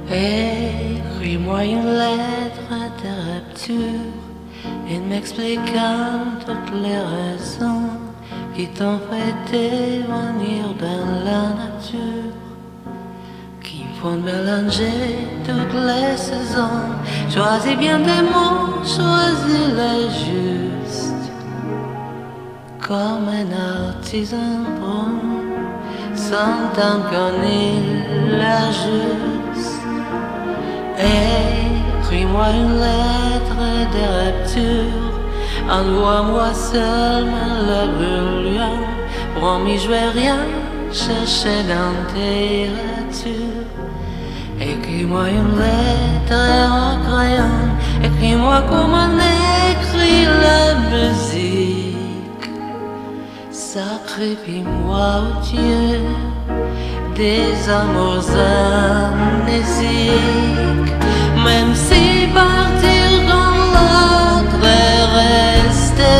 Écris-moi une lettre de rupture et m'expliquant toutes les raisons qui t'ont fait évanouir dans la nature, qui font mélanger toutes les saisons. Choisis bien tes mots, choisis les justes, comme un artisan bon, sentant qu'on il l'ajuste. Écris-moi une lettre de rupture, envoie-moi seulement le brouillon. Promis, je vais rien chercher dans tes ratures. Écris-moi une lettre en crayon, écris-moi comme on écrit la musique. Sacrifie-moi au Dieu des amours amnésiques. Même si partir quand l'autre est resté,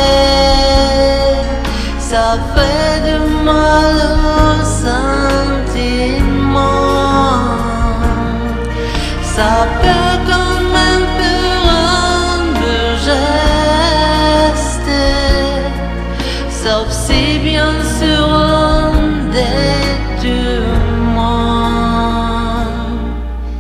ça fait du mal au sentiment. Ça peut quand même faire un peu geste, sauf si bien sûr on détourne.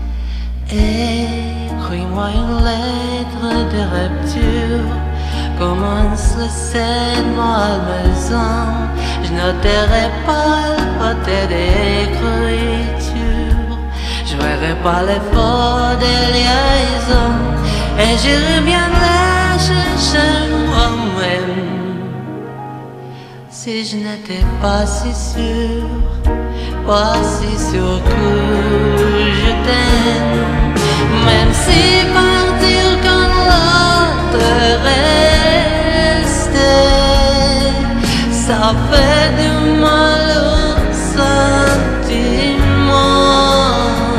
Écris-moi une lettre de rupture, commence le scène-moi à la maison. Je n'ôterai pas le côté d'écriture, je verrai pas l'effort des liaisons, et j'irai bien la chercher moi-même. Si je n'étais pas si sûr, pas si sûr que je t'aime. Même si partir quand l'autre reste, ça fait du mal au sentiment.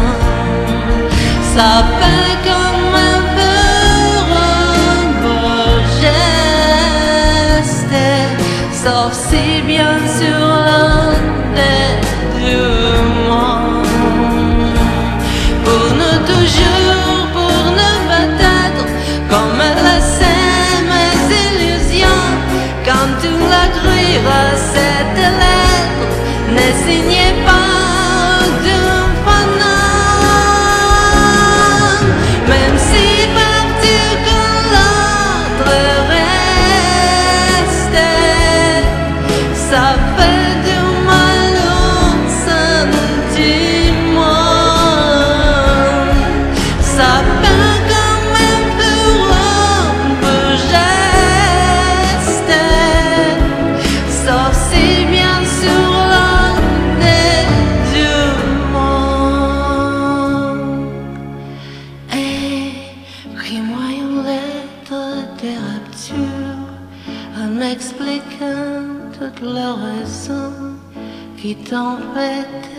Ça peut quand même faire un beau geste, sauf si bien sûr l'un des deux monde. Pour nous toujours, pour ne peut-être, comme elle sait mes illusions. Quand tu l'écriras cette lettre, ne signez pas d'un fanal. Même si partir quand l'autre reste, ça fait du mal au sentiment. Ça peut quand même faire un beau geste, sauf si bien sûr l'un des deux mondes. Écris-moi une lettre de rupture, en m'expliquant toutes les raisons qui t'ont fait